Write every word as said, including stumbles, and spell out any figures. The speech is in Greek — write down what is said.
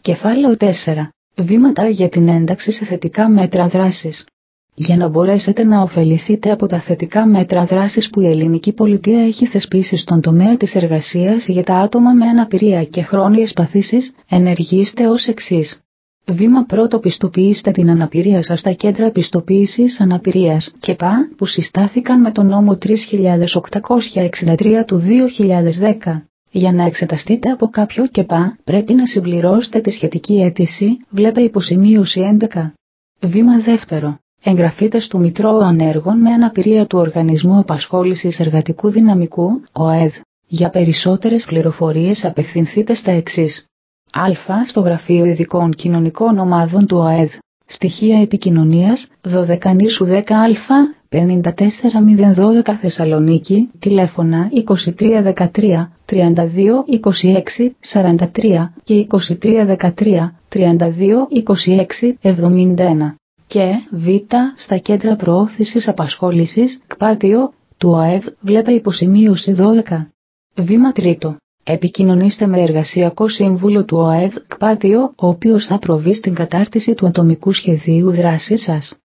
Κεφάλαιο τέσσερα. Βήματα για την ένταξη σε θετικά μέτρα δράσης. Για να μπορέσετε να ωφεληθείτε από τα θετικά μέτρα δράσης που η ελληνική πολιτεία έχει θεσπίσει στον τομέα της εργασίας για τα άτομα με αναπηρία και χρόνιες παθήσεις, ενεργήστε ως εξής. Βήμα πρώτο. Πιστοποιήστε την αναπηρία σας στα κέντρα πιστοποίησης αναπηρίας ΚΕΠΑ που συστάθηκαν με τον νόμο τρεις χιλιάδες οκτακόσια εξήντα τρία του δύο χιλιάδες δέκα. Για να εξεταστείτε από κάποιο ΚΕΠΑ πρέπει να συμπληρώσετε τη σχετική αίτηση, βλέπε υποσημείωση έντεκα. Βήμα δεύτερο. Εγγραφείτε στο Μητρό Ανέργων με Αναπηρία του Οργανισμού Απασχόλησης Εργατικού Δυναμικού, ΟΑΕΔ. Για περισσότερες πληροφορίες απευθυνθείτε στα εξής. Α. Στο Γραφείο Ειδικών Κοινωνικών Ομάδων του ΟΑΕΔ. Στοιχεία επικοινωνίας δώδεκα νήσου δέκα α πενήντα τέσσερα μηδέν δώδεκα Θεσσαλονίκη, τηλέφωνα είκοσι τρία δεκατρία τριάντα δύο είκοσι έξι σαράντα τρία και είκοσι τρία δεκατρία τριάντα δύο είκοσι έξι εβδομήντα ένα. Και Β. Στα κέντρα προώθησης απασχόλησης ΚΠΑΤΙΟ του ΟΑΕΔ, βλέπε υποσημείωση δώδεκα. Βήμα τρίτο. Επικοινωνήστε με εργασιακό σύμβουλο του ΟΑΕΔ ΚΠΑΤΙΟ, ο οποίος θα προβεί στην κατάρτιση του ατομικού σχεδίου δράσης σας.